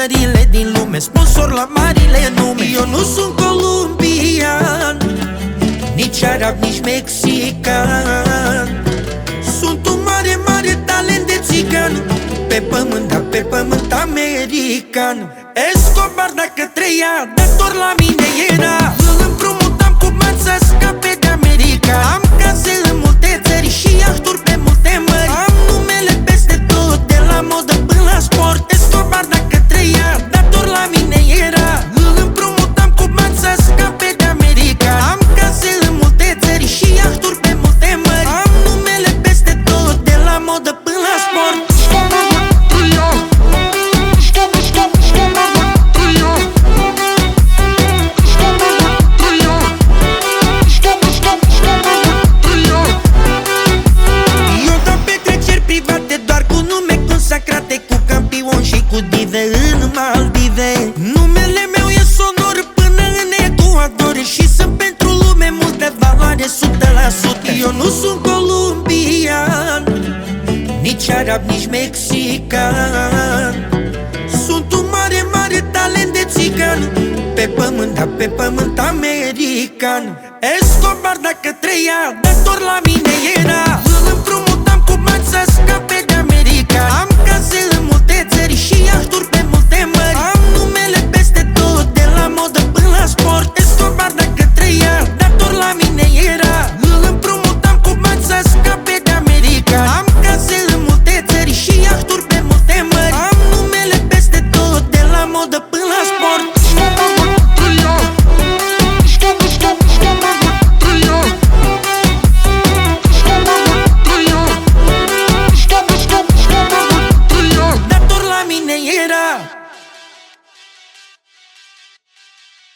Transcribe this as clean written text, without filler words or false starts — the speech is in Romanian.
țările din lume, sponsor la marile nume. Eu nu sunt columbian, nici arab, nici mexican. Sunt un mare, mare talent de țigan, pe pământ, dar pe pământ american. Escobar dacă trăia, dator la mine era. Îl împrumutam cu bani să scape de America. Am case în multe țări și iahturi pe multe mări. Am numele peste tot, de la modă până la sport. Escobar dacă trăia, dator la mine era. Îl împrumutam cu bani să scape de America. Am case în multe țări și iahturi pe multe mări. Am numele peste tot, de la modă până la sport. Cu campion și cu dive în Maldive. Numele meu e sonor până în Ecuador și sunt pentru lume mult de valoare 100%. Eu nu sunt columbian, nici arab, nici mexican. Sunt un mare, mare talent de țigan, pe pământ, dar pe pământ american. Escobar dacă trăia, dator la mine era. Îl împrumutam cu bani să